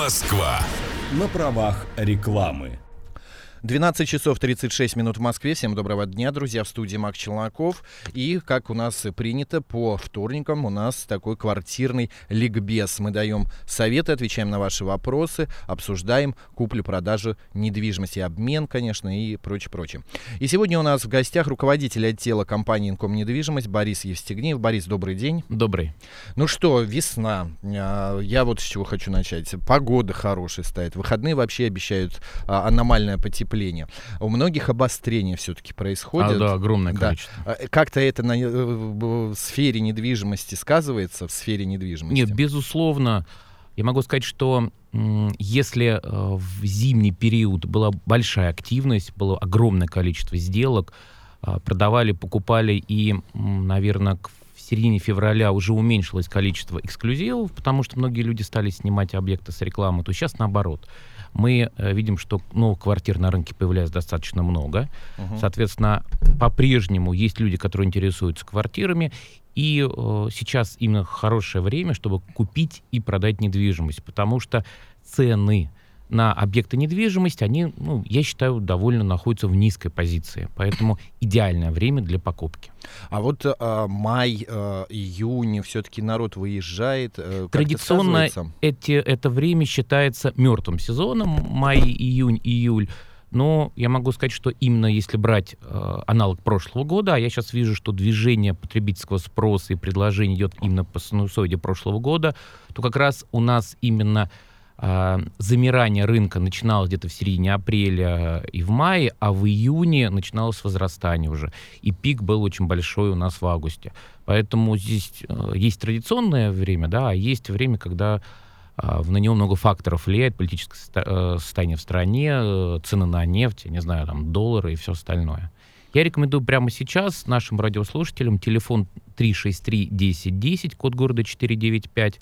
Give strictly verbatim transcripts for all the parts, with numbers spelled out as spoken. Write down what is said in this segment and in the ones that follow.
Москва на правах рекламы. двенадцать часов тридцать шесть минут в Москве. Всем доброго дня, друзья, в студии Макс Челноков. И, как у нас принято, по вторникам у нас такой квартирный ликбез. Мы даем советы, отвечаем на ваши вопросы, обсуждаем куплю-продажу недвижимости, обмен, конечно, и прочее, прочее. И сегодня у нас в гостях руководитель отдела компании «Инком Недвижимость» Борис Евстигнеев. Борис, добрый день. Добрый. Ну что, весна. Я вот с чего хочу начать. Погода хорошая стоит. Выходные вообще обещают аномальное потепление. У многих обострение все-таки происходит. А, да, огромное количество. Да. Как-то это на в сфере недвижимости сказывается, в сфере недвижимости? Нет, безусловно. Я могу сказать, что м, если э, в зимний период была большая активность, было огромное количество сделок, э, продавали, покупали, и, м, наверное, к в середине февраля уже уменьшилось количество эксклюзивов, потому что многие люди стали снимать объекты с рекламы, то сейчас наоборот. Мы э, видим, что новых квартир на рынке появляется достаточно много. Uh-huh. Соответственно, по-прежнему есть люди, которые интересуются квартирами. И э, сейчас именно хорошее время, чтобы купить и продать недвижимость. Потому что цены на объекты недвижимости, они, ну, я считаю, довольно находятся в низкой позиции. Поэтому идеальное время для покупки. А вот а, май, а, июнь, все-таки народ выезжает. А, Традиционно эти, это время считается мертвым сезоном, май, июнь, июль. Но я могу сказать, что именно если брать э, аналог прошлого года, а я сейчас вижу, что движение потребительского спроса и предложения идет именно по синусоиде прошлого года, то как раз у нас именно э, замирание рынка начиналось где-то в середине апреля и в мае, а в июне начиналось возрастание уже. И пик был очень большой у нас в августе. Поэтому здесь э, есть традиционное время, да, а есть время, когда на него много факторов влияет: политическое состояние в стране, цены на нефть, я не знаю, там, доллары и все остальное. Я рекомендую прямо сейчас нашим радиослушателям телефон три шесть три десять десять, код города четыре девять пять.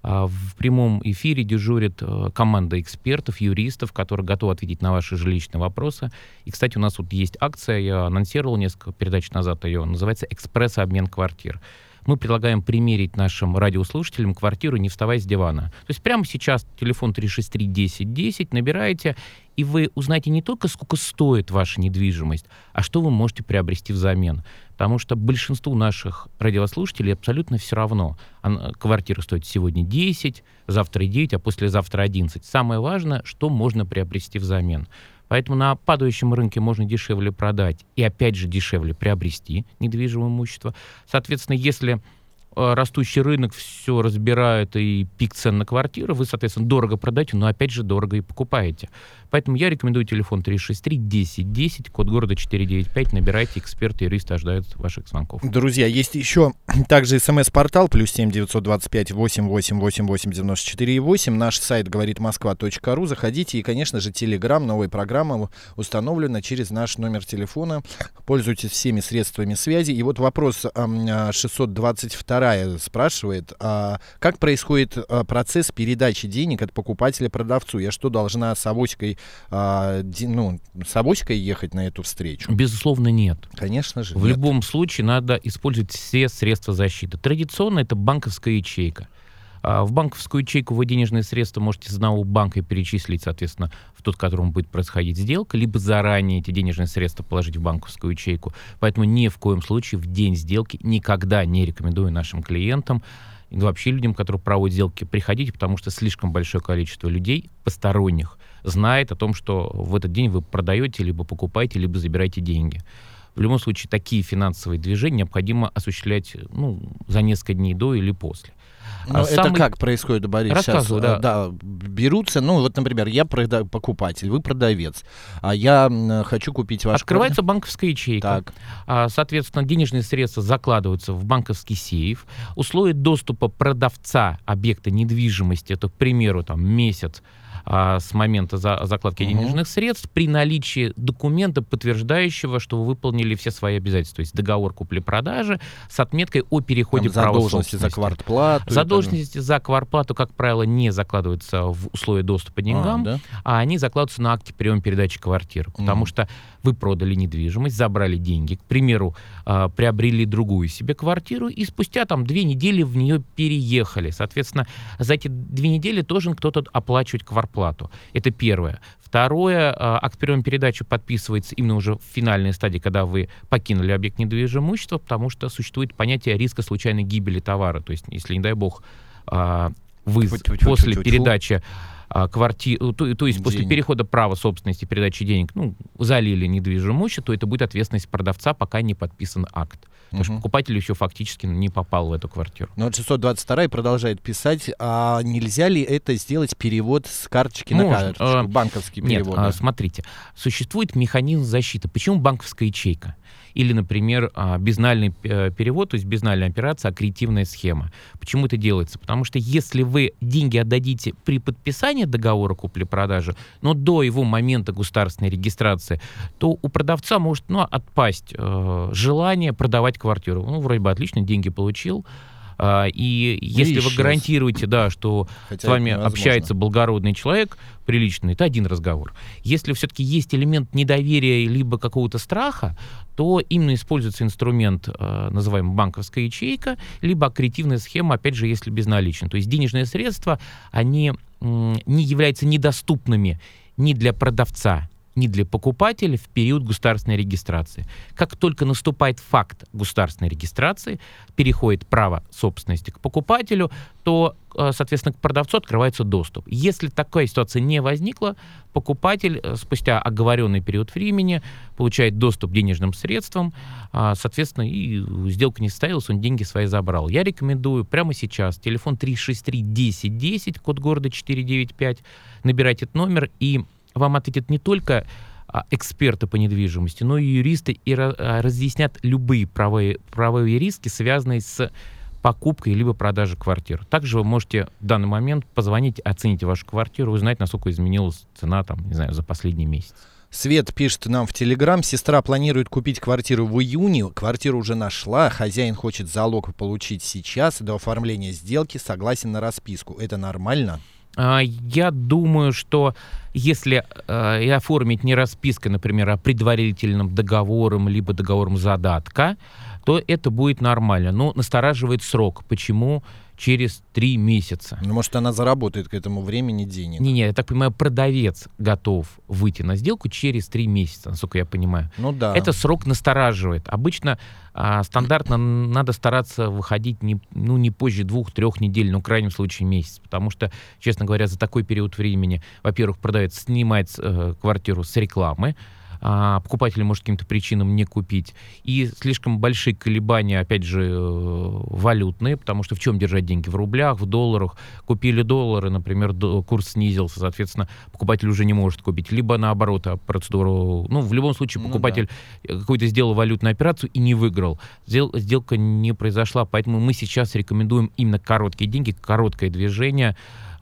В прямом эфире дежурит команда экспертов, юристов, которые готовы ответить на ваши жилищные вопросы. И, кстати, у нас вот есть акция, я анонсировал несколько передач назад ее, называется «Экспресс-обмен квартир». Мы предлагаем примерить нашим радиослушателям квартиру, не вставая с дивана. То есть прямо сейчас телефон три шесть три десять десять набираете, и вы узнаете не только, сколько стоит ваша недвижимость, а что вы можете приобрести взамен. Потому что большинству наших радиослушателей абсолютно все равно. Квартира стоит сегодня десять, завтра девять, а послезавтра одиннадцать. Самое важное, что можно приобрести взамен. Поэтому на падающем рынке можно дешевле продать и, опять же, дешевле приобрести недвижимое имущество. Соответственно, если э, растущий рынок все разбирает и пик цен на квартиры, вы, соответственно, дорого продаете, но, опять же, дорого и покупаете. Поэтому я рекомендую телефон три шесть три десять десять, код города четыре девять пять. Набирайте, эксперты, юристы ожидают ваших звонков. Друзья, есть еще также смс-портал плюс семь девятьсот двадцать пять восемь восемь восемь восемь девяносто четыре восемь. Наш сайт говорит москва точка ру. Заходите. И, конечно же, Телеграм, новая программа установлена через наш номер телефона. Пользуйтесь всеми средствами связи. И вот вопрос шестьсот двадцать два спрашивает, а как происходит процесс передачи денег от покупателя продавцу? Я что, должна с авоськой А, ну, с авоськой ехать на эту встречу? Безусловно, нет. Конечно же. В нет. любом случае надо использовать все средства защиты. Традиционно это банковская ячейка. А в банковскую ячейку вы денежные средства можете с одного банка перечислить, соответственно, в тот, в котором будет происходить сделка, либо заранее эти денежные средства положить в банковскую ячейку. Поэтому ни в коем случае в день сделки никогда не рекомендую нашим клиентам и вообще людям, которые проводят сделки, приходите, потому что слишком большое количество людей, посторонних, знает о том, что в этот день вы продаете, либо покупаете, либо забираете деньги. В любом случае, такие финансовые движения необходимо осуществлять, ну, за несколько дней до или после. Но а это самый... как происходит, Борис? Рассказываю, Сейчас, да. да. Берутся, ну вот, например, я прода- покупатель, вы продавец, а я м, хочу купить ваш... Открывается банковская ячейка. Так. А, соответственно, денежные средства закладываются в банковский сейф. Условия доступа продавца объекта недвижимости, это, к примеру, там, месяц, а, с момента за, закладки Угу. денежных средств при наличии документа, подтверждающего, что вы выполнили все свои обязательства. То есть договор купли-продажи с отметкой о переходе Там права задолженности за собственности. квартплату. Задолженности за квартплату, как правило, не закладываются в условия доступа к деньгам, А, да? а они закладываются на акте приема-передачи квартиры. Потому Мгм. что вы продали недвижимость, забрали деньги, к примеру, а, приобрели другую себе квартиру, и спустя там две недели в нее переехали. Соответственно, за эти две недели должен кто-то оплачивать квартплату. Это первое. Второе, а, акт приема-передачи подписывается именно уже в финальной стадии, когда вы покинули объект недвижимого имущества, потому что существует понятие риска случайной гибели товара. То есть, если, не дай бог, а, вы Тьфу-тьфу-тьфу-тьфу-тьфу. после передачи квартиры, то, то есть Денег. после перехода права собственности, передачи денег, ну, залили недвижимое имущество, то это будет ответственность продавца, пока не подписан акт. Потому что Мгм. покупатель еще фактически не попал в эту квартиру. Ну, вот шестьсот двадцать два продолжает писать, а нельзя ли это сделать перевод с карточки на Можно. карточку, А, банковский Нет, перевод? а, да? смотрите, существует механизм защиты. Почему банковская ячейка? Или, например, а, безнальный э, перевод, то есть безнальная операция, аккредитивная схема. Почему это делается? Потому что если вы деньги отдадите при подписании договора купли-продажи, но до его момента государственной регистрации, то у продавца может, ну, отпасть э, желание продавать квартиру. Ну, вроде бы отлично, деньги получил. А, и если вы исчез. гарантируете, да, что Хотя с вами это невозможно. общается благородный человек, приличный, это один разговор. Если все-таки есть элемент недоверия либо какого-то страха, то именно используется инструмент, э, называемый банковская ячейка, либо аккредитивная схема, опять же, если безналичная. То есть денежные средства, они м, не являются недоступными ни для продавца, ни для покупателя в период государственной регистрации. Как только наступает факт государственной регистрации, переходит право собственности к покупателю, то, э, соответственно, к продавцу открывается доступ. Если такая ситуация не возникла, покупатель э, спустя оговоренный период времени получает доступ к денежным средствам, а, соответственно, и сделка не состоялась, он деньги свои забрал. Я рекомендую прямо сейчас телефон три шесть три десять десять, код города четыре девять пять, набирать этот номер, и вам ответят не только а, эксперты по недвижимости, но и юристы, и ra- а, разъяснят любые правовые, правовые риски, связанные с покупкой либо продажей квартир. Также вы можете в данный момент позвонить, оценить вашу квартиру, узнать, насколько изменилась цена, там, не знаю, за последний месяц. Свет пишет нам в Телеграм, сестра планирует купить квартиру в июне, квартиру уже нашла, хозяин хочет залог получить сейчас, до оформления сделки согласен на расписку. Это нормально? А, Я думаю, что если э, и оформить не распиской, например, а предварительным договором, либо договором задатка, то это будет нормально. Но настораживает срок. Почему через три месяца? Ну, может, она заработает к этому времени денег. Не-не, я так понимаю, продавец готов выйти на сделку через три месяца, насколько я понимаю. Ну да. Это срок настораживает. Обычно а, стандартно надо стараться выходить не, ну, не позже двух-трех недель, но в крайнем случае месяц. Потому что, честно говоря, за такой период времени, во-первых, продавец снимает э, квартиру с рекламы, а покупатель может каким-то причинам не купить. И слишком большие колебания, опять же, э, валютные, потому что в чем держать деньги? В рублях, в долларах. Купили доллары, например, до, курс снизился, соответственно, покупатель уже не может купить. Либо наоборот, а процедуру... Ну, в любом случае, Ну покупатель какую-то сделал валютную операцию и не выиграл. Сдел, сделка не произошла, поэтому мы сейчас рекомендуем именно короткие деньги, короткое движение.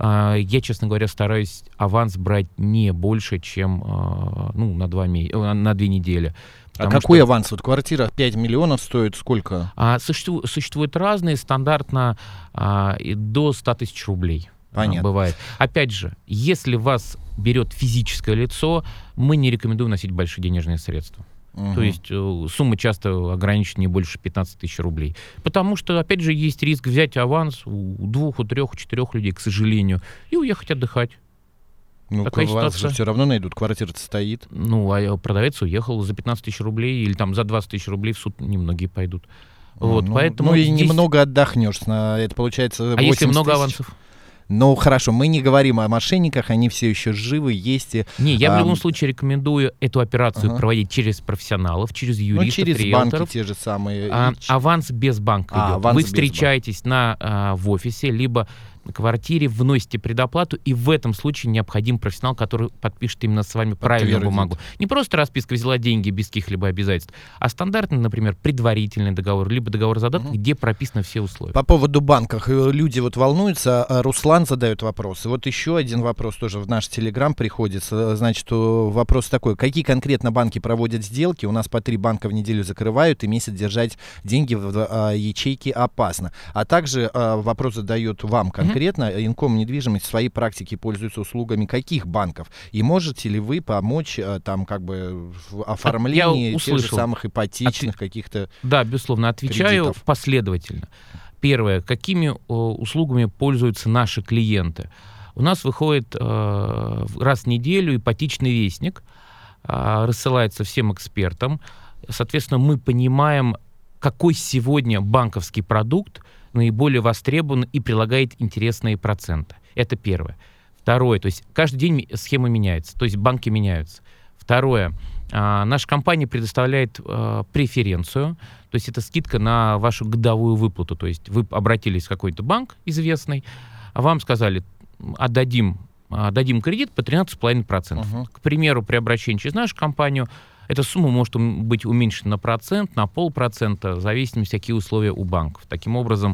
Я, честно говоря, стараюсь аванс брать не больше, чем ну, на, два ме- на две недели. А какой что... аванс? Вот квартира пять миллионов стоит сколько? А, существуют, существуют разные, стандартно а, до ста тысяч рублей. Понятно. Бывает. Опять же, если вас берет физическое лицо, мы не рекомендуем носить большие денежные средства. Угу. То есть э, сумма часто ограничена не больше пятнадцать тысяч рублей. Потому что, опять же, есть риск взять аванс у двух, у трех, у четырех людей, к сожалению, и уехать отдыхать. Ну, Такая у вас ситуация. же все равно найдут, квартира-то стоит. Ну, а продавец уехал за пятнадцать тысяч рублей или там за двадцать тысяч рублей в суд немногие пойдут. Вот, ну, поэтому ну и здесь... немного отдохнешь. На, это получается А если много тысяч. авансов? Ну, хорошо, мы не говорим о мошенниках, они все еще живы, есть. И, не, я а, в любом случае рекомендую эту операцию ага. проводить через профессионалов, через юристов, ну, через риэлторов. банки те же самые. А, и... аванс без банка а, идет. аванс Вы без встречаетесь на, а, в офисе, либо квартире, вносите предоплату, и в этом случае необходим профессионал, который подпишет именно с вами правильную бумагу. Не просто расписка взяла деньги без каких-либо обязательств, а стандартный, например, предварительный договор, либо договор задатка, угу. где прописаны все условия. По поводу банков. Люди вот волнуются. Руслан задает вопросы. Вот еще один вопрос тоже в наш Телеграм приходится. Значит, вопрос такой. Какие конкретно банки проводят сделки? У нас по три банка в неделю закрывают, и месяц держать деньги в ячейке опасно. А также вопрос задает вам конкретно. Конкретно Инком недвижимость в своей практике пользуется услугами каких банков? И можете ли вы помочь там как бы в оформлении тех же самых ипотечных От... каких-то Да, безусловно, отвечаю кредитов? Последовательно. Первое. Какими э, услугами пользуются наши клиенты? У нас выходит э, раз в неделю ипотечный вестник, э, рассылается всем экспертам. Соответственно, мы понимаем, какой сегодня банковский продукт наиболее востребован и прилагает интересные проценты. Это первое. Второе, то есть каждый день схема меняется, то есть банки меняются. Второе, а, наша компания предоставляет а, преференцию, то есть это скидка на вашу годовую выплату. То есть вы обратились в какой-то банк известный, а вам сказали, отдадим, отдадим кредит по тринадцать целых пять десятых процента. Uh-huh. К примеру, при обращении через нашу компанию эта сумма может быть уменьшена на процент, на полпроцента, в зависимости, какие условия у банков. Таким образом,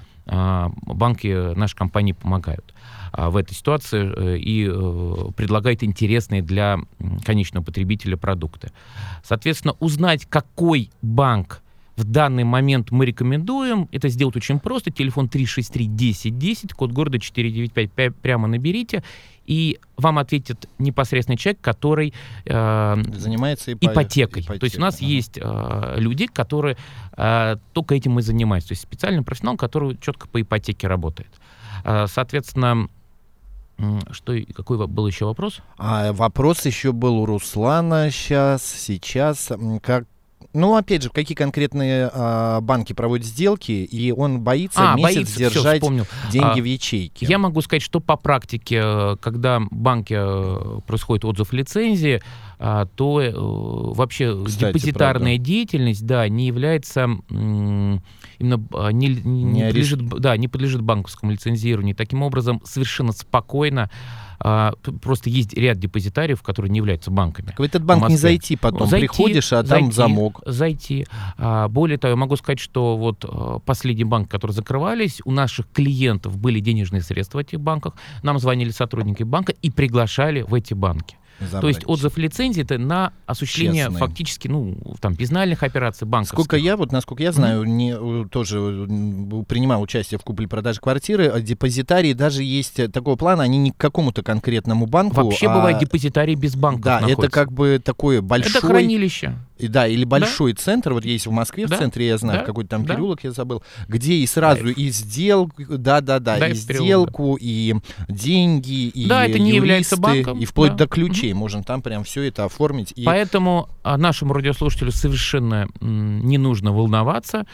банки нашей компании помогают в этой ситуации и предлагают интересные для конечного потребителя продукты. Соответственно, узнать, какой банк в данный момент мы рекомендуем, это сделать очень просто. Телефон три шесть три десять десять, код города четыре девять пять, прямо наберите, и вам ответит непосредственный человек, который э, занимается ипо- ипотекой. ипотекой. То есть у нас ага. есть э, люди, которые э, только этим и занимаются. То есть специальный профессионал, который четко по ипотеке работает. Э, соответственно, что, какой был еще вопрос? А, вопрос еще был у Руслана сейчас, сейчас. Как Ну, опять же, какие конкретные а, банки проводят сделки, и он боится а, месяц боится, держать все, деньги а, в ячейке. Я могу сказать, что по практике, когда в банке происходит отзыв лицензии, а, то э, вообще Кстати, депозитарная правда. деятельность, да, не является м, именно не, не, не, подлежит, да, не подлежит банковскому лицензированию. Таким образом, совершенно спокойно. А, просто есть ряд депозитариев, которые не являются банками. В этот банк не зайти потом, зайти, приходишь, а зайти, там замок. Зайти. А, более того, я могу сказать, что вот а, последний банк, который закрывались, у наших клиентов были денежные средства в этих банках, нам звонили сотрудники банка и приглашали в эти банки. Забрать. То есть отзыв лицензии это на осуществление Честный. фактически, ну, там, безнальных операций банковских. Сколько я, вот насколько я знаю, mm-hmm. не, тоже принимал участие в купле-продаже квартиры, депозитарии даже есть такого плана, они не к какому-то конкретному банку. Вообще а... бывает депозитарии без банков Да, находятся. Это как бы такое большое... Это хранилище. И, да, или большой да? центр, вот есть в Москве, да? в центре, я знаю, да? какой-то там да? переулок, я забыл, где и сразу да, и сделку, да-да-да, да, и сделку, и деньги, и да, это не юристы, является банком. И вплоть да. до ключей, угу. можно там прям все это оформить. И... Поэтому а, нашему радиослушателю совершенно м, не нужно волноваться,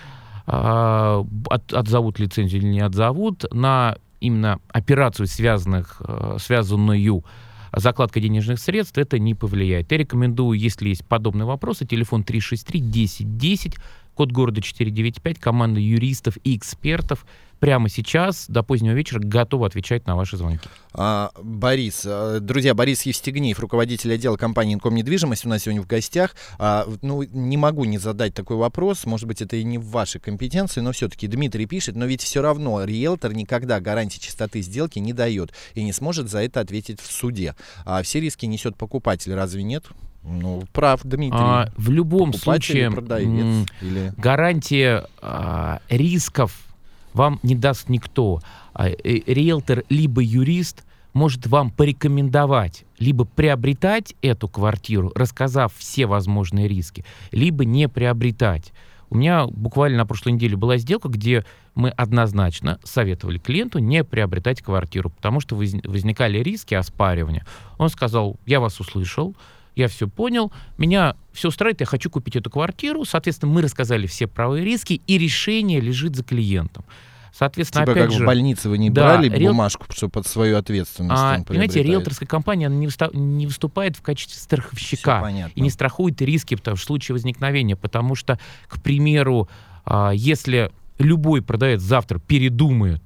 а, от, отзовут лицензию или не отзовут, на именно операцию, связанных, а, связанную закладка денежных средств, это не повлияет. Я рекомендую, если есть подобные вопросы, телефон три шесть три десять десять, код города четыре девять пять, команда юристов и экспертов прямо сейчас до позднего вечера готова отвечать на ваши звонки. А, Борис, друзья, Борис Евстигнеев, руководитель отдела компании «Инком недвижимость», у нас сегодня в гостях. А, ну, не могу не задать такой вопрос, может быть, это и не в вашей компетенции, но все-таки Дмитрий пишет, но ведь все равно риэлтор никогда гарантии чистоты сделки не дает и не сможет за это ответить в суде. А все риски несет покупатель, разве нет? Ну, прав, Дмитрий. А, в любом Покупатель, случае, продавец, или... гарантия а, рисков вам не даст никто. А, э, риэлтор либо юрист может вам порекомендовать либо приобретать эту квартиру, рассказав все возможные риски, либо не приобретать. У меня буквально на прошлой неделе была сделка, где мы однозначно советовали клиенту не приобретать квартиру, потому что возникали риски оспаривания. Он сказал, я вас услышал, я все понял, меня все устраивает, я хочу купить эту квартиру. Соответственно, мы рассказали все правовые риски, и решение лежит за клиентом. Соответственно, типа опять как же, в больнице вы не да, брали риэл... бумажку, что под свою ответственность а, он понимаете, риэлторская компания она не, выста... не выступает в качестве страховщика и не страхует риски потому, в случае возникновения, потому что, к примеру, а, если любой продавец завтра передумает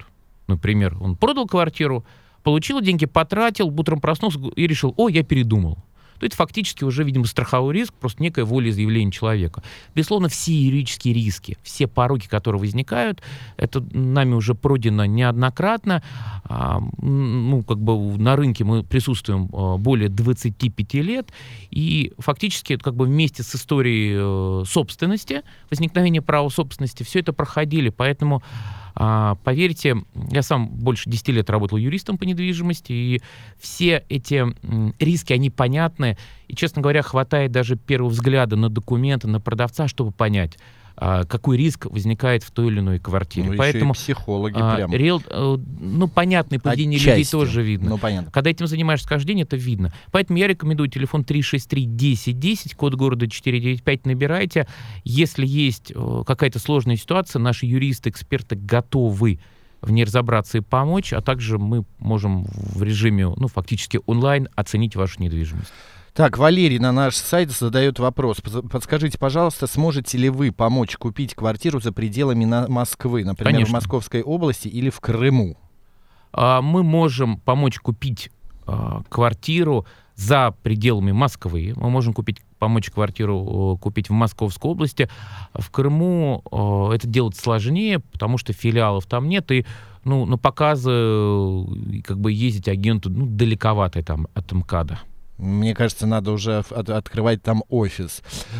например, он продал квартиру, получил деньги, потратил, утром проснулся и решил, о, я передумал. То это фактически уже, видимо, страховой риск, просто некое волеизъявление человека. Безусловно, все юридические риски, все пороки, которые возникают, это нами уже пройдено неоднократно. А, ну, как бы на рынке мы присутствуем а, более двадцати пяти лет, и фактически как бы вместе с историей э, собственности, возникновения права собственности, все это проходили, поэтому А, поверьте, я сам больше десяти лет работал юристом по недвижимости, и все эти м, риски, они понятны. И, честно говоря, хватает даже первого взгляда на документы, на продавца, чтобы понять, а, какой риск возникает в той или иной квартире. Ну, Поэтому еще и психологи а, прям. Реал, а, ну, понятное поведение Отчасти. людей тоже видно. Ну, понятно. Когда этим занимаешься каждый день, это видно. Поэтому я рекомендую телефон три шесть три десять десять, код города четыре девять пять, набирайте. Если есть э, какая-то сложная ситуация, наши юристы, эксперты готовы в ней разобраться и помочь, а также мы можем в режиме, ну, фактически онлайн оценить вашу недвижимость. Так, Валерий на наш сайт задает вопрос. Подскажите, пожалуйста, сможете ли вы помочь купить квартиру за пределами на- Москвы, например, Конечно. в Московской области или в Крыму? А, Мы можем помочь купить а, квартиру за пределами Москвы. Мы можем купить, помочь квартиру э, купить в Московской области. В Крыму э, это делать сложнее, потому что филиалов там нет, и ну, на показы э, как бы ездить агенту ну, далековато там от МКАДа. Мне кажется, надо уже от- открывать там офис.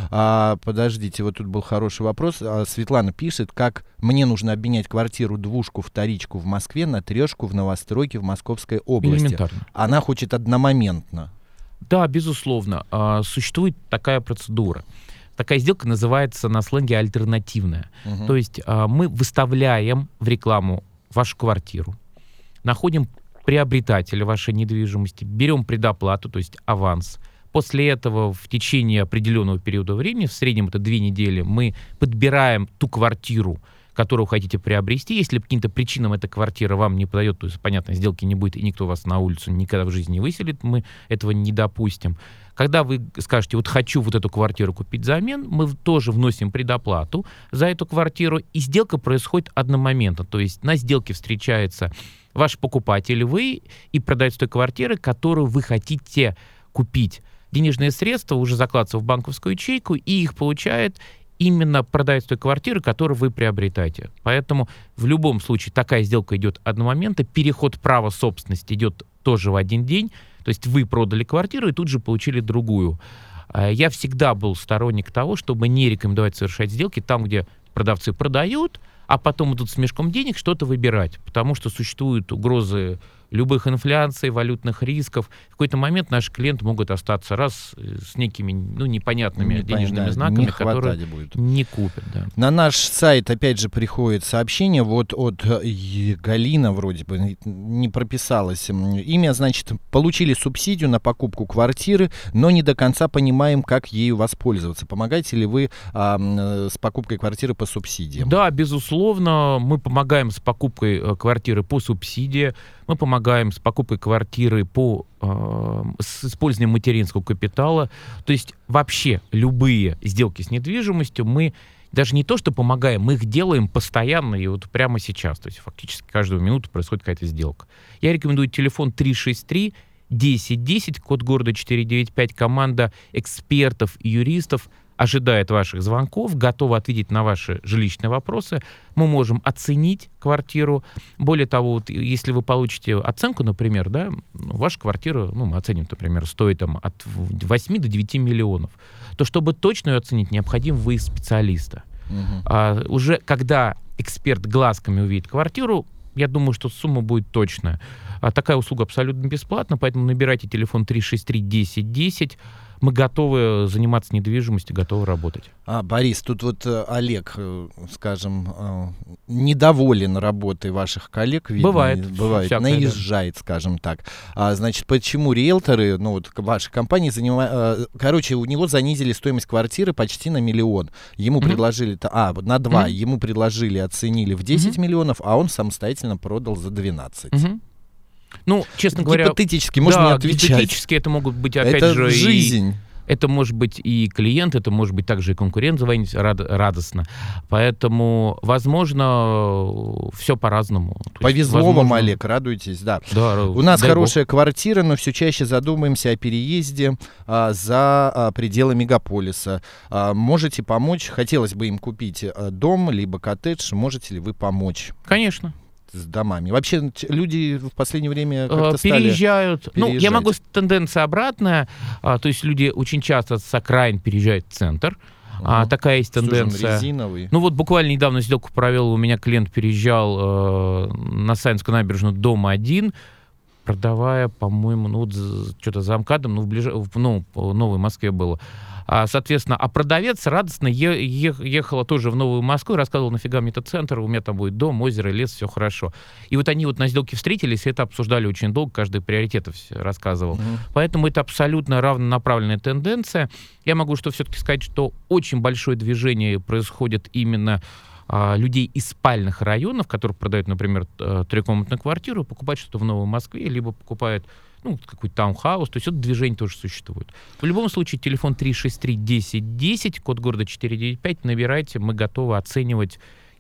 А, подождите, вот тут был хороший вопрос. А, Светлана пишет, как мне нужно обменять квартиру двушку, вторичку в Москве на трешку в новостройке в Московской области. Элементарно. Она хочет одномоментно. Да, безусловно. А, Существует такая процедура. Такая сделка называется на сленге альтернативная. Мгм. То есть а, мы выставляем в рекламу вашу квартиру, находим приобретателя вашей недвижимости, берем предоплату, то есть аванс. После этого в течение определенного периода времени, в среднем это две недели, мы подбираем ту квартиру, которую хотите приобрести. Если по каким-то причинам эта квартира вам не подойдет, то есть, понятно, сделки не будет, и никто вас на улицу никогда в жизни не выселит, мы этого не допустим. Когда вы скажете, вот хочу вот эту квартиру купить взамен, мы тоже вносим предоплату за эту квартиру, и сделка происходит одномоментно. То есть на сделке встречается ваш покупатель, вы, и продавец той квартиры, которую вы хотите купить. Денежные средства уже закладываются в банковскую ячейку, и их получает именно продавец той квартиры, которую вы приобретаете. Поэтому в любом случае такая сделка идет одномоментно, переход права собственности идет тоже в один день, то есть вы продали квартиру и тут же получили другую. Я всегда был сторонник того, чтобы не рекомендовать совершать сделки там, где продавцы продают, а потом идут с мешком денег что-то выбирать, потому что существуют угрозы любых инфляций, валютных рисков. В какой-то момент наши клиенты могут остаться раз с некими ну, непонятными Не денежными пон- да, знаками, не которые хватать будет. не купят. Да. На наш сайт опять же приходит сообщение вот от э, Галина вроде бы, не прописалось м, имя, значит, получили субсидию на покупку квартиры, но не до конца понимаем, как ею воспользоваться. Помогаете ли вы а, м, э, с покупкой квартиры по субсидиям? Да, безусловно, мы помогаем с покупкой э, квартиры по субсидии, мы помогаем с покупкой квартиры по, э, с использованием материнского капитала. То есть вообще любые сделки с недвижимостью мы даже не то, что помогаем, мы их делаем постоянно и вот прямо сейчас. То есть фактически каждую минуту происходит какая-то сделка. Я рекомендую телефон три шесть три десять десять, код города четыре девять пять. Команда экспертов и юристов ожидает ваших звонков, готова ответить на ваши жилищные вопросы. Мы можем оценить квартиру. Более того, вот, если вы получите оценку, например, да, ваша квартира, ну, мы оценим, например, стоит там, от восьми до девяти миллионов, то чтобы точно ее оценить, необходим выезд специалиста. Мгм. А, уже когда эксперт глазками увидит квартиру, я думаю, что сумма будет точная. А такая услуга абсолютно бесплатна, поэтому набирайте телефон три шесть три десять десять. Мы готовы заниматься недвижимостью, готовы работать. А, Борис, тут вот э, Олег, э, скажем, э, недоволен работой ваших коллег. Видно, Бывает. Бывает. Всякое, да. Наезжает, скажем так. А, значит, почему риэлторы, ну вот ваши компании, занимают... Короче, у него занизили стоимость квартиры почти на миллион. Ему Мгм. предложили... А, на два. Мгм. Ему предложили, оценили в десять Мгм. миллионов, а он самостоятельно продал за двенадцать. Мгм. Ну, честно говоря... Гипотетически, можно да, не отвечать. гипотетически это могут быть, опять Это же, и- жизнь. Это может быть и клиент, это может быть также и конкурент звонить рад, радостно. Поэтому, возможно, все по-разному. Повезло есть, возможно... вам, Олег, радуйтесь, да. да У нас хорошая Бог. квартира, но все чаще задумывааемся о переезде а, за а, пределы мегаполиса. А, можете помочь? Хотелось бы им купить а, дом, либо коттедж. Можете ли вы помочь? Конечно. С домами. Вообще люди в последнее время как-то переезжают. стали Ну, переезжать. я могу, тенденция обратная, а, то есть люди очень часто с окраин переезжают в центр. Uh-huh. А, такая есть тенденция. Резиновый. Ну вот буквально недавно сделку провел, у меня клиент переезжал э, на Саинскую набережную дом один, продавая, по-моему, ну вот что-то за МКАДом, ну в, ближ... ну, в Новой Москве было. А, соответственно, а продавец радостно е- е- ехала тоже в Новую Москву и рассказывала, нафига мне этот центр, у меня там будет дом, озеро, лес, все хорошо. И вот они вот на сделке встретились, и это обсуждали очень долго, каждый приоритеты рассказывал. Mm-hmm. Поэтому это абсолютно равнонаправленная тенденция. Я могу что все-таки сказать, что очень большое движение происходит именно а, людей из спальных районов, которые продают, например, трехкомнатную квартиру, покупают что-то в Новой Москве, либо покупают ну, какой-то таунхаус, то есть это движение тоже существует. В любом случае, телефон три шесть три десять десять, код города четыре девять пять, набирайте, мы готовы оценивать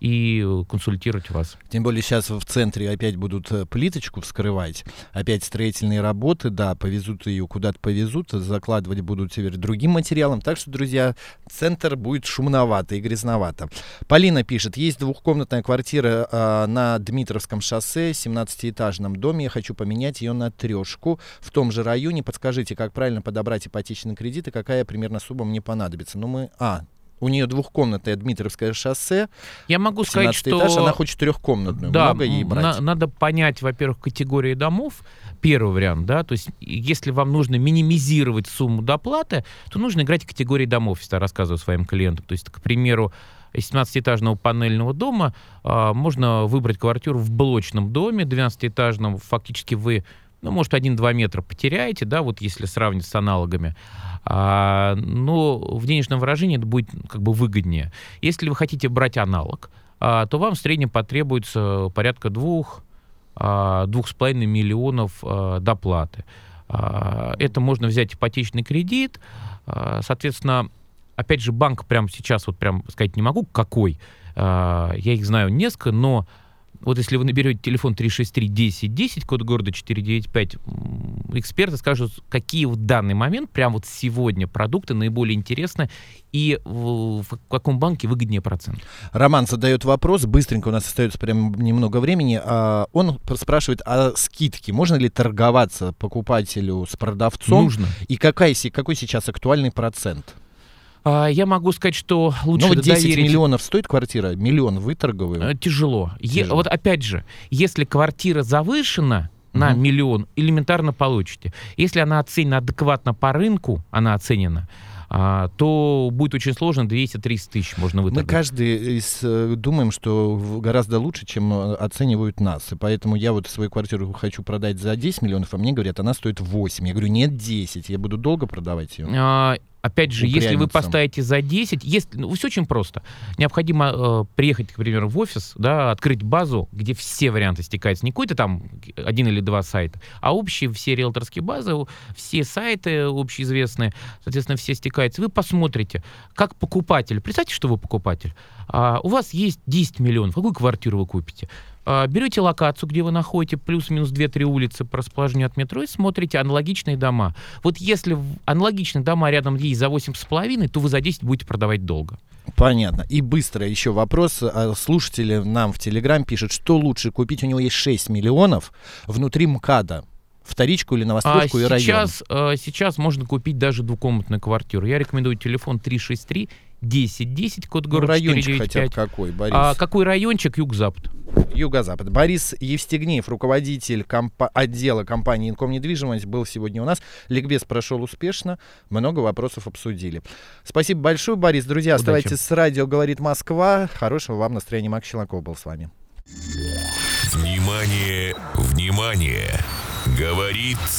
и консультировать вас. Тем более сейчас в центре опять будут плиточку вскрывать, опять строительные работы, да, повезут ее куда-то повезут, закладывать будут теперь другим материалом, так что, друзья, центр будет шумновато и грязновато. Полина пишет, есть двухкомнатная квартира э, на Дмитровском шоссе, семнадцатиэтажном доме, я хочу поменять ее на трешку в том же районе, подскажите, как правильно подобрать ипотечный кредит и какая примерно сумма мне понадобится? Ну мы, а, у нее двухкомнатное Дмитровское шоссе. Я могу сказать, что... этаж, она хочет трехкомнатную. Да, много ей брать. На, надо понять, во-первых, категории домов. Первый вариант, да, то есть если вам нужно минимизировать сумму доплаты, то нужно играть в категории домов, если я рассказываю своим клиентам. То есть, к примеру, из семнадцатиэтажного панельного дома а, можно выбрать квартиру в блочном доме, двенадцатиэтажном, фактически вы, ну, может, один-два метра потеряете, да, вот если сравнить с аналогами. А, но в денежном выражении это будет как бы выгоднее. Если вы хотите брать аналог, а, то вам в среднем потребуется порядка двух, а, двух с половиной миллионов а, доплаты. А, это можно взять ипотечный кредит, а, соответственно, опять же, банк прямо сейчас, вот прям сказать не могу, какой, а, я их знаю несколько, но вот если вы наберете телефон три шесть три десять десять, код города четыре девять пять, эксперты скажут, какие в данный момент, прямо вот сегодня продукты наиболее интересны и в, в каком банке выгоднее процент. Роман задает вопрос, быстренько, у нас остается прям немного времени. А, он спрашивает о скидке. Можно ли торговаться покупателю с продавцом? Нужно. И какая, какой сейчас актуальный процент? Я могу сказать, что лучше ну, вот десять доверить... миллионов стоит квартира, миллион выторговываем. Тяжело. Тяжело. Е... Вот опять же, если квартира завышена на угу. миллион, элементарно получите. Если она оценена адекватно по рынку, она оценена, а, то будет очень сложно, двести-триста тысяч можно выторговать. Мы каждый из, думаем, что гораздо лучше, чем оценивают нас. И поэтому я вот свою квартиру хочу продать за десять миллионов, а мне говорят, она стоит восемь. Я говорю, нет, десять. Я буду долго продавать ее. А... Опять же, если вы поставите за десять, если, ну, все очень просто. Необходимо э, приехать, к примеру, в офис, да, открыть базу, где все варианты стекаются. Не какой-то там один или два сайта, а общие все риэлторские базы, все сайты общеизвестные, соответственно, все стекаются. Вы посмотрите, как покупатель. Представьте, что вы покупатель. А, у вас есть десять миллионов. Какую квартиру вы купите? Берете локацию, где вы находите, плюс-минус две-три улицы по расположению от метро, и смотрите аналогичные дома. Вот если аналогичные дома рядом есть за восемь с половиной, то вы за десять будете продавать долго. Понятно. И быстро еще вопрос. Слушатели нам в Телеграм пишут, что лучше купить. У него есть шесть миллионов внутри МКАДа. Вторичку или новостройку а и сейчас, район. Сейчас можно купить даже двухкомнатную квартиру. Я рекомендую телефон три шесть три десять десять, код города ну, четыре девять пять. Райончик хотя бы какой, Борис? А, какой райончик? Юг-запад. Юго-запад. Борис Евстигнеев, руководитель компа- отдела компании «Инком недвижимость», был сегодня у нас. Ликбез прошел успешно. Много вопросов обсудили. Спасибо большое, Борис. Друзья, Удачи. Оставайтесь с радио «Говорит Москва». Хорошего вам настроения. Макс Челноков был с вами. Внимание, внимание! Говорит